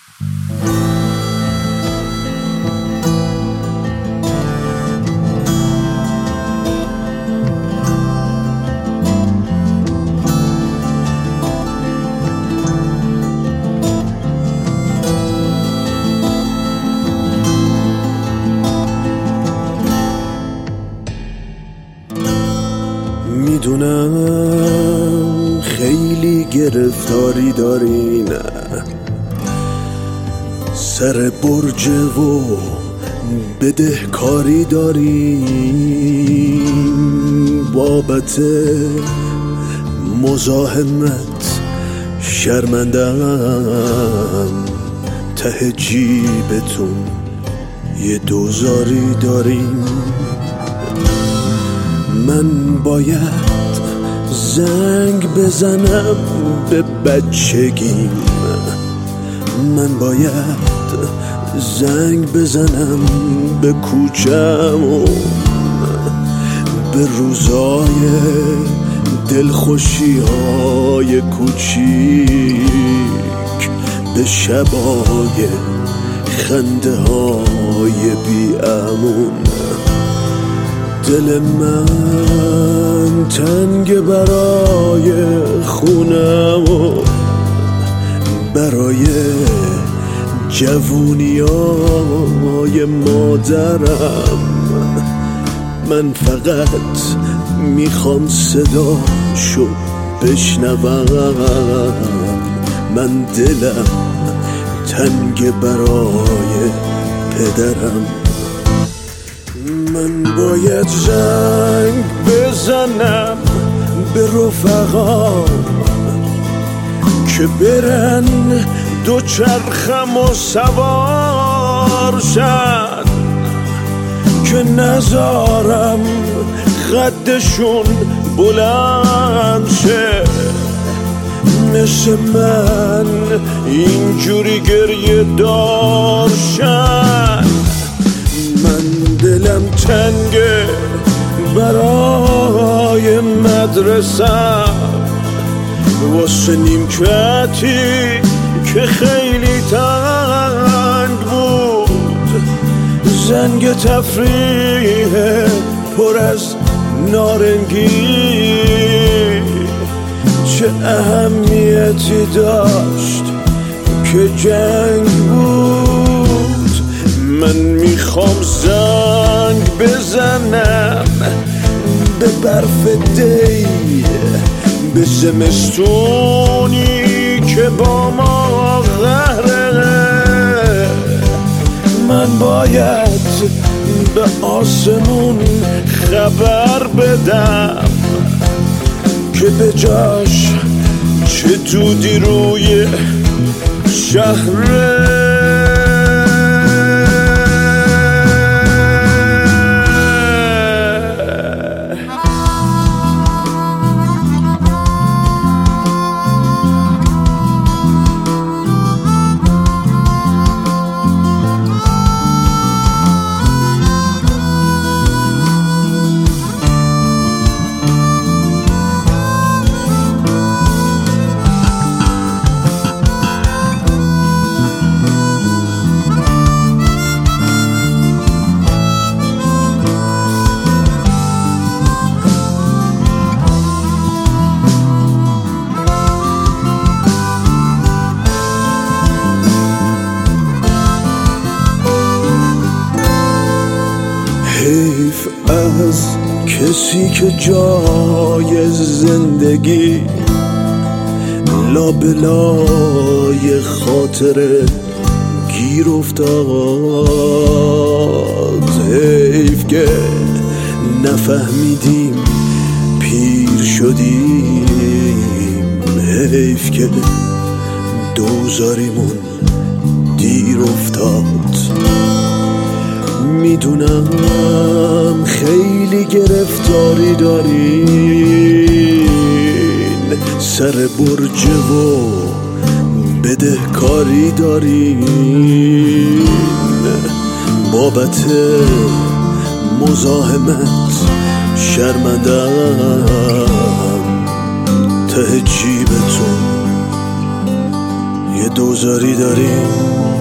میدونم خیلی گرفتاری داری، نه سر برج و بدهکاری داری، بابت مزاحمت شرمندم، ته جیبتون یه دوزاری داریم. من باید زنگ بزنم به بچگیم، من باید زنگ بزنم به کوچمون، به روزای دلخوشی‌های کوچیک، به شبای خنده‌های بی‌امون. دل من تنگ برای خونم و برای جوونیای مادرم. من فقط میخوام صداشو بشنوم، من دلم تنگ برای پدرم. من باید زنگ بزنم به رفقام که برن دوچرخم و سوار شن، که نذارم خدشون بلند شه، مثل من اینجوری گریه دار شن. من دلم تنگه برای مدرسم، واسه نیمکتی که خیلی تنگ بود، زنگ تفریح پر از نارنگی چه اهمیتی داشت که جنگ بود. من میخوام زنگ بزنم به برف دی، به زمستونی که با ما قهره. من باید به آسمون خبر بدم که به جاش چه دودی روی شهره. حیف از کسی که جای زندگی لابلای خاطره گیر افتاد. حیف که نفهمیدیم پیر شدیم، حیف که دوزاریمون دیر افتاد. میدونم خیلی گرفتاری دارین، سر برج و بدهکاری دارین، بابت مزاحمت شرمندم، ته جیبتون یه دوزاری داریم